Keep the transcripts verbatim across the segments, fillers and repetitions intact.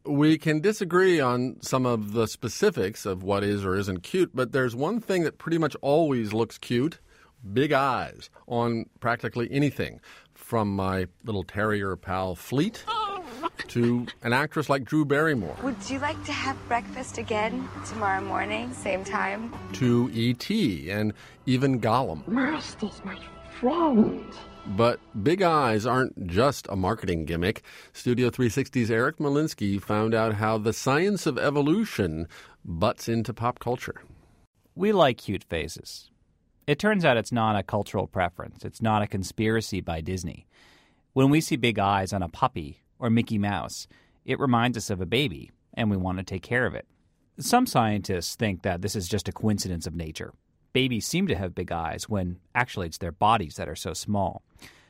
We can disagree on some of the specifics of what is or isn't cute, but there's one thing that pretty much always looks cute: big eyes on practically anything, from my little terrier pal Fleet to an actress like Drew Barrymore. Would you like to have breakfast again tomorrow morning, same time? To E T and even Gollum. Master's my friend. But big eyes aren't just a marketing gimmick. Studio three sixty's Eric Molinsky found out how the science of evolution butts into pop culture. We like cute faces. It turns out it's not a cultural preference. It's not a conspiracy by Disney. When we see big eyes on a puppy or Mickey Mouse, it reminds us of a baby, and we want to take care of it. Some scientists think that this is just a coincidence of nature. Babies seem to have big eyes when actually it's their bodies that are so small.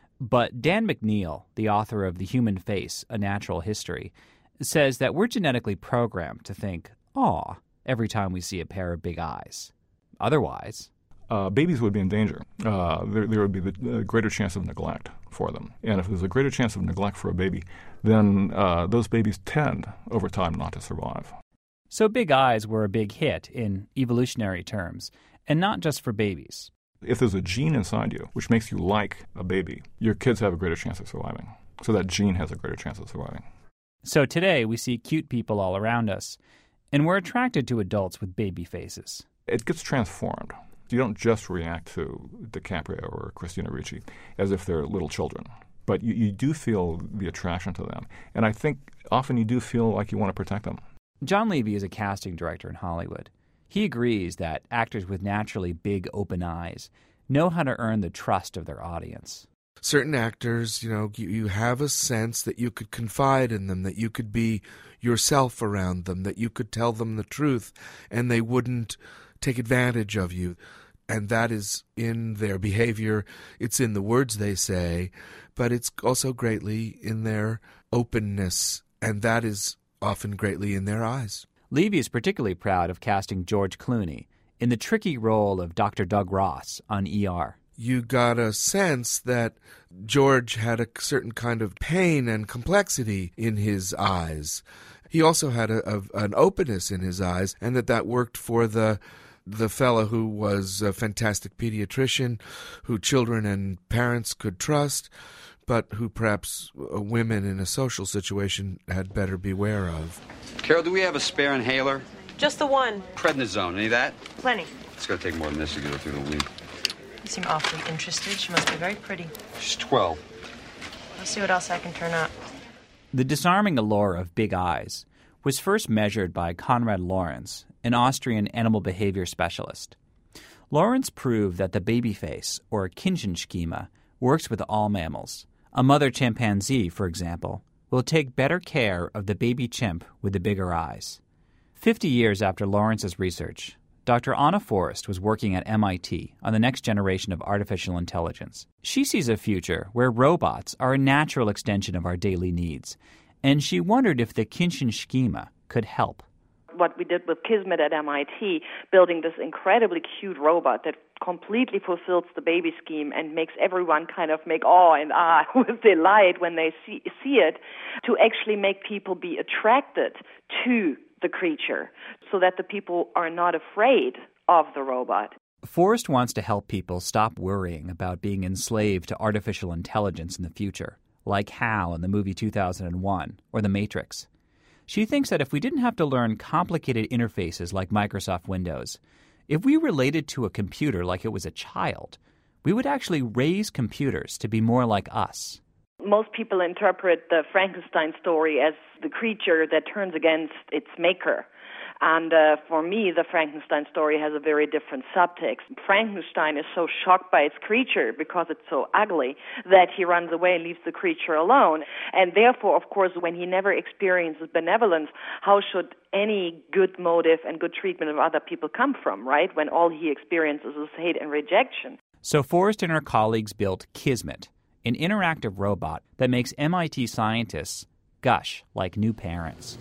But Dan McNeil, the author of The Human Face, A Natural History, says that we're genetically programmed to think, aw, every time we see a pair of big eyes. Otherwise, Uh, babies would be in danger. Uh, there, there would be the uh, greater chance of neglect for them. And if there's a greater chance of neglect for a baby, then uh, those babies tend, over time, not to survive. So big eyes were a big hit in evolutionary terms, and not just for babies. If there's a gene inside you which makes you like a baby, your kids have a greater chance of surviving. So that gene has a greater chance of surviving. So today we see cute people all around us, and we're attracted to adults with baby faces. It gets transformed. You don't just react to DiCaprio or Christina Ricci as if they're little children, but you, you do feel the attraction to them. And I think often you do feel like you want to protect them. John Levy is a casting director in Hollywood. He agrees that actors with naturally big open eyes know how to earn the trust of their audience. Certain actors, you know, you, you have a sense that you could confide in them, that you could be yourself around them, that you could tell them the truth, and they wouldn't take advantage of you. And that is in their behavior, it's in the words they say, but it's also greatly in their openness, and that is often greatly in their eyes. Levy is particularly proud of casting George Clooney in the tricky role of Doctor Doug Ross on E R. You got a sense that George had a certain kind of pain and complexity in his eyes. He also had a, a, an openness in his eyes, and that that worked for the the fellow who was a fantastic pediatrician, who children and parents could trust, but who perhaps uh, women in a social situation had better beware of. Carol, do we have a spare inhaler? Just the one. Prednisone, any of that? Plenty. It's going to take more than this to get her through the week. You seem awfully interested. She must be very pretty. She's twelve. I'll see what else I can turn up. The disarming allure of big eyes was first measured by Konrad Lorenz, an Austrian animal behavior specialist. Lorenz proved that the baby face, or Kindchenschema, works with all mammals. A mother chimpanzee, for example, will take better care of the baby chimp with the bigger eyes. Fifty years after Lorenz's research, Doctor Anna Forrest was working at M I T on the next generation of artificial intelligence. She sees a future where robots are a natural extension of our daily needs, and she wondered if the Kindchenschema could help. What we did with Kismet at M I T, building this incredibly cute robot that completely fulfills the baby scheme and makes everyone kind of make awe and ah with delight when they see, see it, to actually make people be attracted to the creature so that the people are not afraid of the robot. Forrest wants to help people stop worrying about being enslaved to artificial intelligence in the future, like Hal in the movie two thousand one or The Matrix. She thinks that if we didn't have to learn complicated interfaces like Microsoft Windows, if we related to a computer like it was a child, we would actually raise computers to be more like us. Most people interpret the Frankenstein story as the creature that turns against its maker. And uh, for me, the Frankenstein story has a very different subtext. Frankenstein is so shocked by its creature because it's so ugly that he runs away and leaves the creature alone. And therefore, of course, when he never experiences benevolence, how should any good motive and good treatment of other people come from, right? When all he experiences is hate and rejection. So Forrest and her colleagues built Kismet, an interactive robot that makes M I T scientists gush like new parents.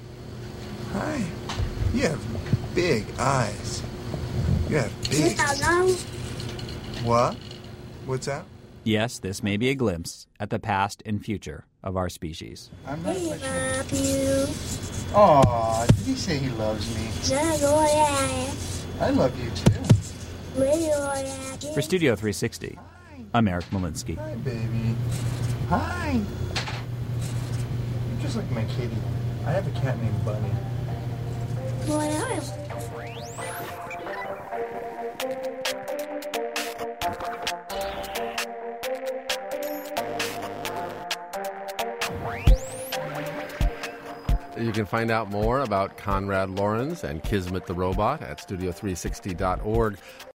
Hi. You have big eyes. You have big... What? What's that? Yes, this may be a glimpse at the past and future of our species. I'm not we love you. Aw, did he say he loves me? I love you too. For Studio three sixty, I'm Eric Molinsky. Hi, baby. Hi. You're just like my kitty. I have a cat named Bunny. You can find out more about Konrad Lorenz and Kismet the Robot at studio three sixty dot org.